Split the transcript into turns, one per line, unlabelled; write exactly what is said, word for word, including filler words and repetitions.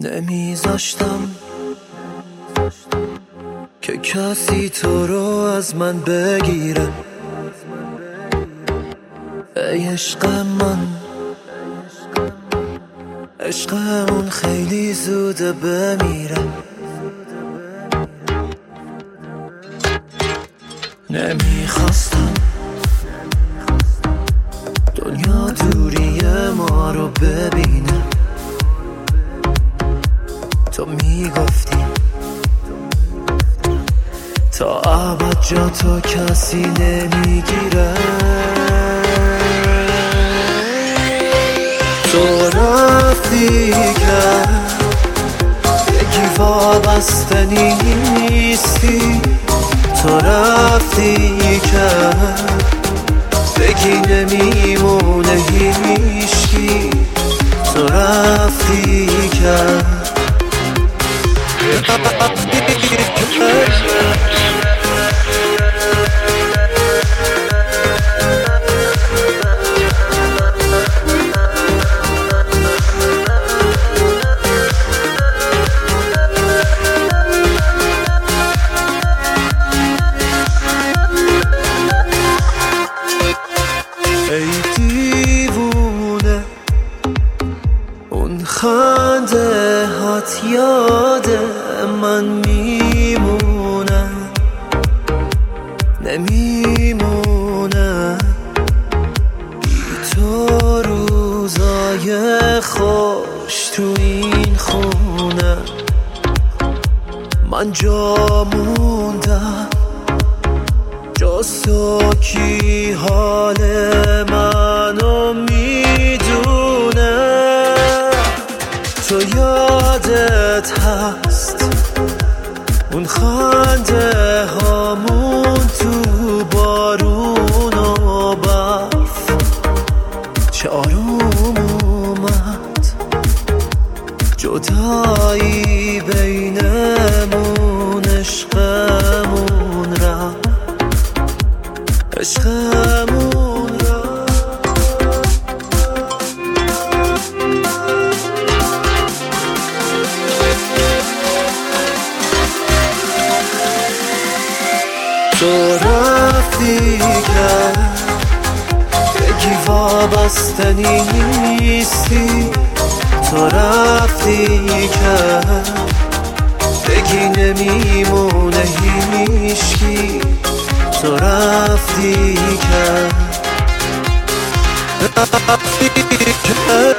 نمیذاشتم که کسی تو رو از من بگیره. ای عشق من، عشق اون خیلی زوده بمیره. نمیخواستم دنیا دوری ما رو ببینه. تو میگفتی تا ابد جا تو کسی نمیگیره. تو رفتی که بگی وابسته نیستی. تو رفتی که بگی نمیمونه هیچکی. تو رفتی که ای دیوونه اون خنده هات یاد من میمونه. نمیمونه بی تو روزای خوش تو این خونه. من جا موندم جز تو کی حال منو میدونه. تو یادت هست اون خنده هامون تو بارون و برف چه آروم اومد جدایی بینمون. عشقمون رفت، عشقمون رفت. تو رفتی که بگی وابسته نیستی. تو رفتی که بگی نمیمونه هیچکی. تو رفتی که رفتی که